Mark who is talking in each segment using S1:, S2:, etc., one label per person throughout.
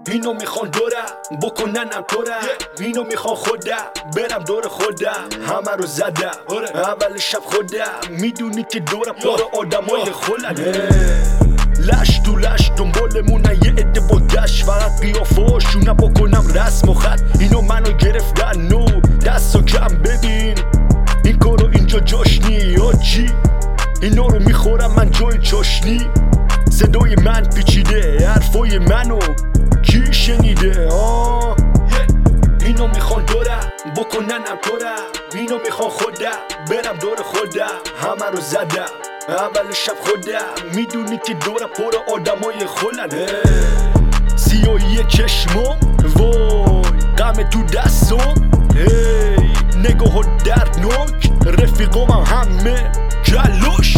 S1: اینو میخوان دورم بکننم تورم، اینو میخوان خودم برم دور خودم، همه رو زدم اول شب خودم، میدونی که دورم پر آدمای خلنه، لش تو لش دنبالمونن یه عده با دشت، فقط قیافاشونم بکنم رسم و خط، اینو منو گرفتن نو دستو کم ببین، این کارو اینجا جاش نی آجی، اینو رو میخورم من جای چاشنی، صدای من پیچیده حرفای منو کی شنیده اینو میخوان دورم بکننم تورم، اینو میخوان خودم برم دور خودم، همه رو زدم اول شب خودم، میدونی که دورم پر آدمای خلنه، سیاهی چشمم وای غم تو دستم، هی نگاه دردناک رفیقام همه جلوش،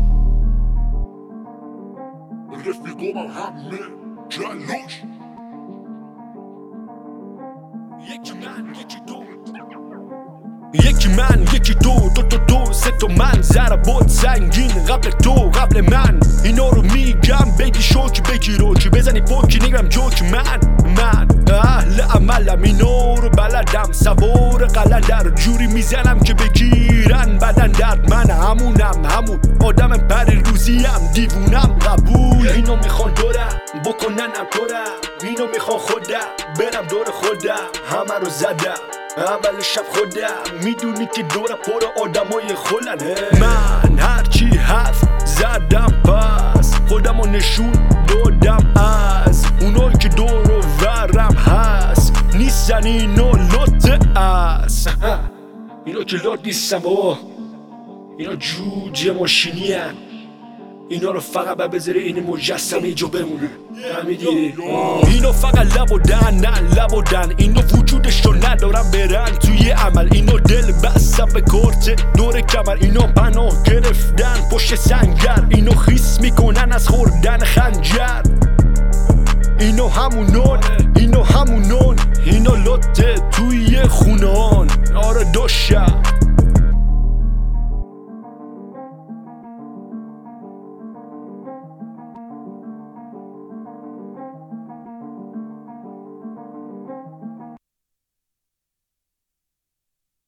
S2: رفیقام همه جلوش،
S1: یکی من یکی تو دو تا تو سه تا من، ضربات سنگین قبل تو قبل من، اینا رو میگم بگی شوک بگی روکی بزنی پوکی نگم جوک، من اهل عملم اینا رو بلدم، سوار قلندر جوری میزنم که بگیرن بدن درد، من همون آدم پری روزیم دیوونم قبول، اینو میخوان دورم بکننم تورم، اینو میخوان خودم برم دور خودم، همه رو زدم اول شب خودم، میدونی که دورم پر آدمای خلنه، من هرچی هست زدم پس خودم رو نشون دادم از اونایی که دور و ورم هست، نیستن اینو لطه است اینا که لط نیستن بابا، اینا جوجه ماشینی هن. اینا رو فقط بذاره این مجسمه جو بمونه، فهمیدی؟ اینو فقط لبودن نه لبودن، اینو وجودش رو ندارم برن توی عمل، اینو دل بستم به کارت دور کمر، اینو پناه گرفتن پشت سنگر، اینو خیس میکنن از خوردن خنجر، اینو همونون اینو لطه توی خونان، آره دوشم